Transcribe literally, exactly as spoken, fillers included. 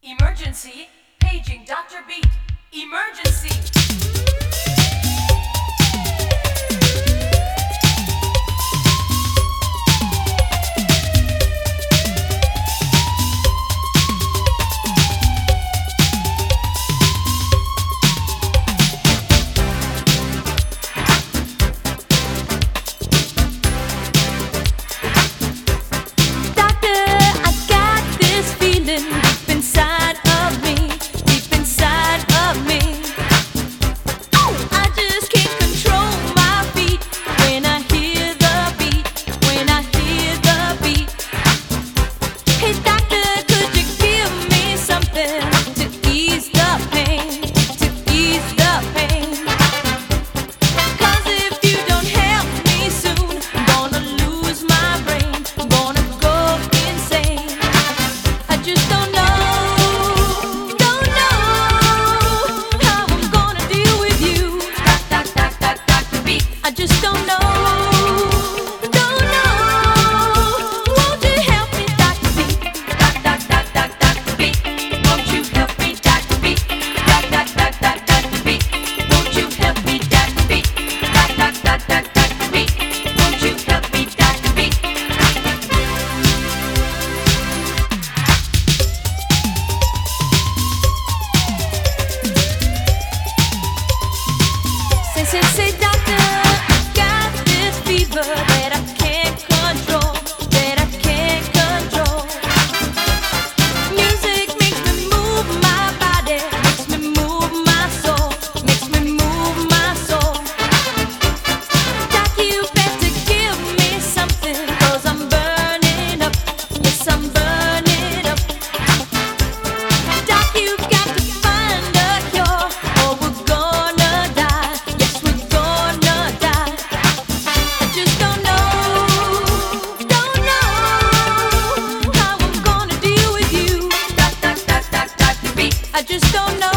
Emergency, paging Doctor Beat. Emergency. Say, say, doctor, I got this fever that I can't control, that I can't control. Music makes me move my body, makes me move my soul, makes me move my soul. Doc, you better give me something, 'cause I'm burning up, yes, I'm burning up. Doc, you got to find a cure, or we're gonna die. Yes, we're gonna die. I just don't know, don't know how I'm gonna deal with you. Doc, doc, doc, doc, Doctor Beat. I just don't know.